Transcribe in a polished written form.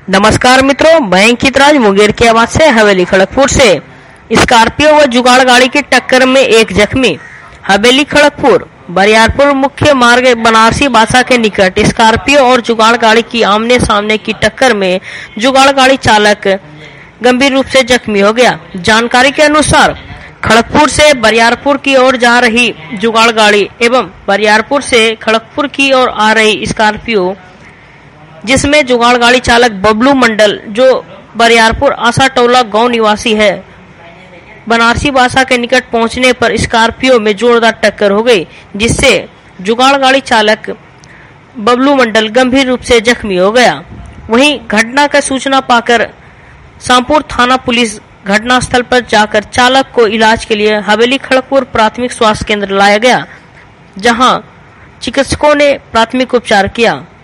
नमस्कार मित्रों, मैं अंकित राज मुंगेर की आवाज से हवेली खड़गपुर से। स्कॉर्पियो व जुगाड़ गाड़ी की टक्कर में एक जख्मी। हवेली खड़गपुर बरियारपुर मुख्य मार्ग बनारसी बासा के निकट स्कॉर्पियो और जुगाड़ गाड़ी की आमने सामने की टक्कर में जुगाड़ गाड़ी चालक गंभीर रूप से जख्मी हो गया। जानकारी के अनुसार खड़गपुर से बरियारपुर की ओर जा रही जुगाड़ गाड़ी एवं बरियारपुर से खड़गपुर की ओर आ रही स्कॉर्पियो, जिसमें जुगाड़ गाड़ी चालक बबलू मंडल, जो बरियारपुर आसा टोला गांव निवासी है, बनारसी बासा के निकट पहुंचने पर स्कॉर्पियो में जोरदार टक्कर हो गई, जिससे जुगाड़ गाड़ी चालक बबलू मंडल गंभीर रूप से जख्मी हो गया। वहीं घटना का सूचना पाकर शामपुर थाना पुलिस घटनास्थल पर जाकर चालक को इलाज के लिए हवेली खड़गपुर प्राथमिक स्वास्थ्य केंद्र लाया गया, जहां चिकित्सकों ने प्राथमिक उपचार किया।